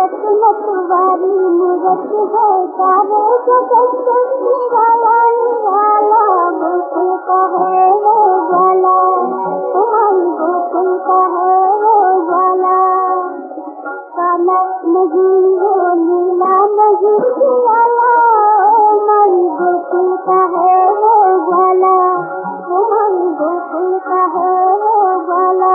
मतवारी मूरत है सारे जगत निराला निराला गोकुल का है वो ग्वाला, हमारी गोकुल का है वो ग्वाला। काला नहीं वो नीला नहीं वाला, हमारी गोकुल का है वो ग्वाला, हमारी गोकुल का है वो ग्वाला।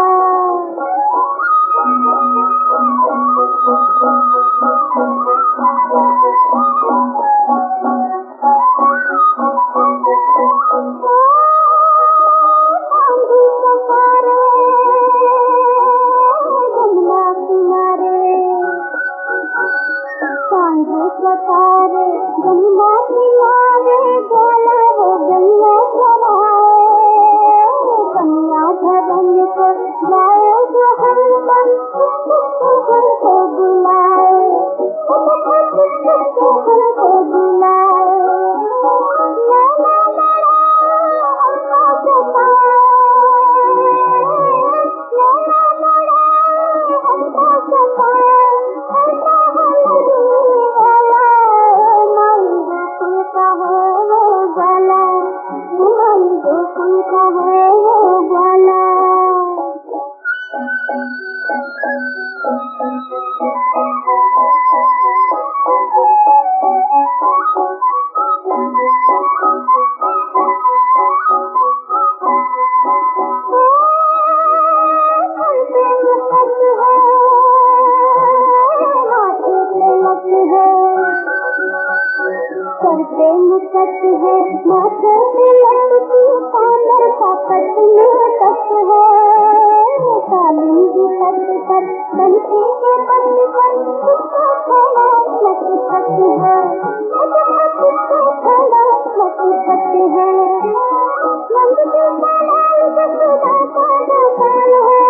सतारे गंगा किनारे ग्वाला वो गंगा चराए, कन्या धर्म को जाए जो हनुमान घर को बुलाए, घर को बुलाए। नाना लड़ा अम्मा सताए, नाना लड़ा अम्मा सताए, गोकुल का है वो ग्वाला। करते मुकट है माथे पे लटकी, कानर का पट में तट है, कालिंदी पट पर बंसी के पट पर कुत्ता खड़ा लटपट है, कुत्ता खड़ा लटपट है। नंद की पलाल जसोदा का गोपाल है,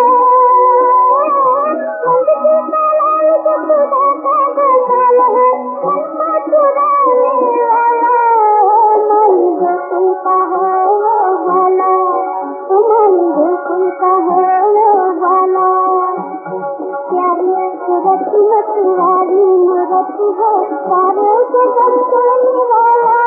नंद की पलाल जसोदा का गोपाल है, उनका चुराने वाला हमारी गोकुल का है वो ग्वाला, हमारी गोकुल का है वो ग्वाला। प्यारी सूरत मतवारी मूरत है सारे जगत निराला।